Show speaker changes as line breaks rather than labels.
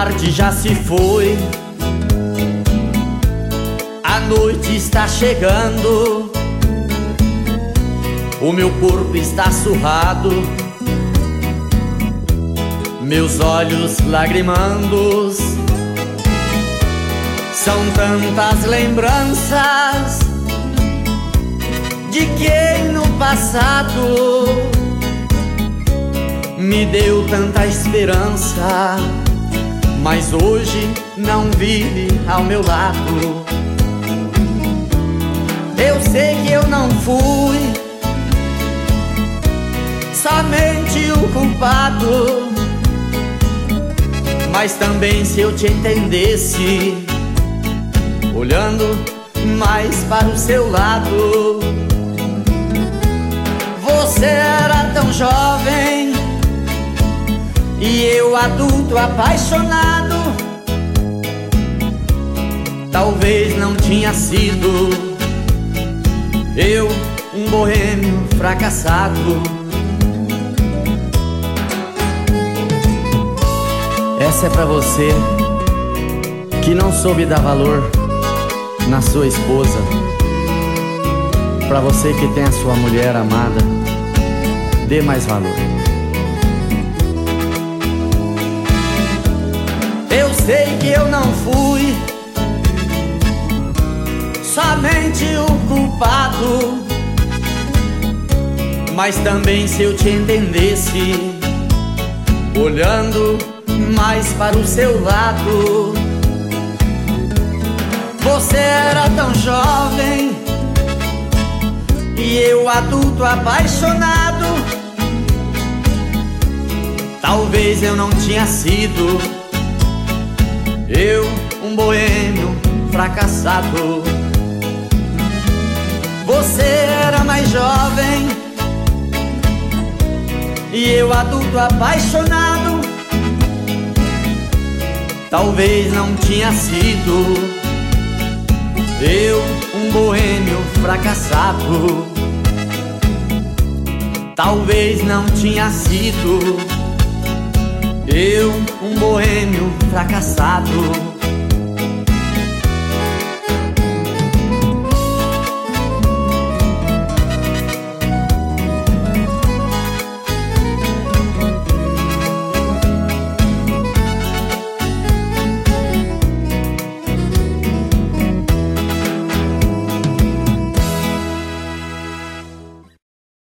tarde já se foi, a noite está chegando, o meu corpo está surrado, meus olhos lagrimando. São tantas lembranças de quem no passado me deu tanta esperança, mas hoje não vive ao meu lado. Eu sei que eu não fui somente o culpado, mas também se eu te entendesse, olhando mais para o seu lado. Você era tão jovem e eu adulto apaixonado. Talvez não tinha sido eu um boêmio fracassado. Essa é pra você que não soube dar valor na sua esposa. Pra você que tem a sua mulher amada, dê mais valor. Eu sei que eu não fui somente o culpado, mas também se eu te entendesse, olhando mais para o seu lado. Você era tão jovem e eu adulto apaixonado. Talvez eu não tinha sido eu um boêmio fracassado. Você era mais jovem e eu adulto apaixonado. Talvez não tinha sido eu um boêmio fracassado. Talvez não tinha sido eu um boêmio fracassado.